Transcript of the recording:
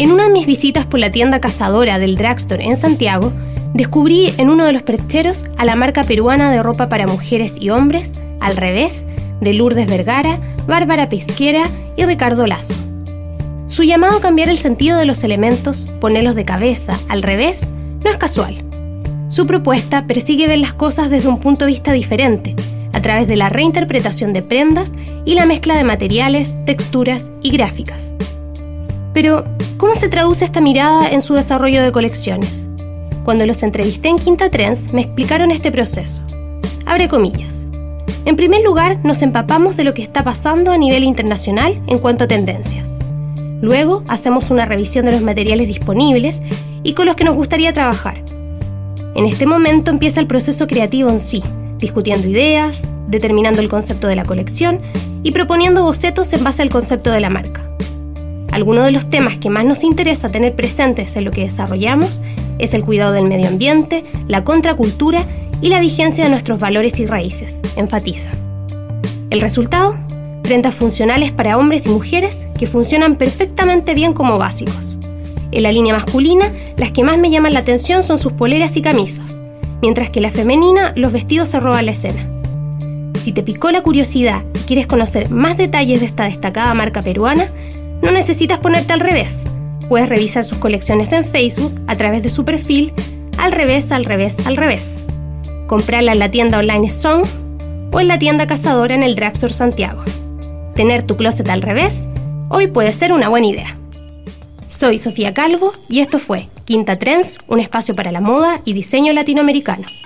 En una de mis visitas por la tienda Cazadora del Drugstore en Santiago, descubrí en uno de los percheros a la marca peruana de ropa para mujeres y hombres, Al Revés, de Lourdes Vergara, Bárbara Pesquera y Ricardo Lazo. Su llamado a cambiar el sentido de los elementos, ponerlos de cabeza, al revés, no es casual. Su propuesta persigue ver las cosas desde un punto de vista diferente, a través de la reinterpretación de prendas y la mezcla de materiales, texturas y gráficas. Pero, ¿cómo se traduce esta mirada en su desarrollo de colecciones? Cuando los entrevisté en Quinta Trends, me explicaron este proceso. Abre comillas. En primer lugar, nos empapamos de lo que está pasando a nivel internacional en cuanto a tendencias. Luego, hacemos una revisión de los materiales disponibles y con los que nos gustaría trabajar. En este momento empieza el proceso creativo en sí, discutiendo ideas, determinando el concepto de la colección y proponiendo bocetos en base al concepto de la marca. Algunos de los temas que más nos interesa tener presentes en lo que desarrollamos es el cuidado del medio ambiente, la contracultura y la vigencia de nuestros valores y raíces, enfatiza. El resultado, prendas funcionales para hombres y mujeres que funcionan perfectamente bien como básicos. En la línea masculina, las que más me llaman la atención son sus poleras y camisas, mientras que en la femenina, los vestidos se roban la escena. Si te picó la curiosidad y quieres conocer más detalles de esta destacada marca peruana, no necesitas ponerte al revés. Puedes revisar sus colecciones en Facebook a través de su perfil Al Revés, Al Revés, Al Revés. Comprarla en la tienda online Song o en la tienda Cazadora en el Drugstore Santiago. Tener tu closet al revés hoy puede ser una buena idea. Soy Sofía Calvo y esto fue Quinta Trends, un espacio para la moda y diseño latinoamericano.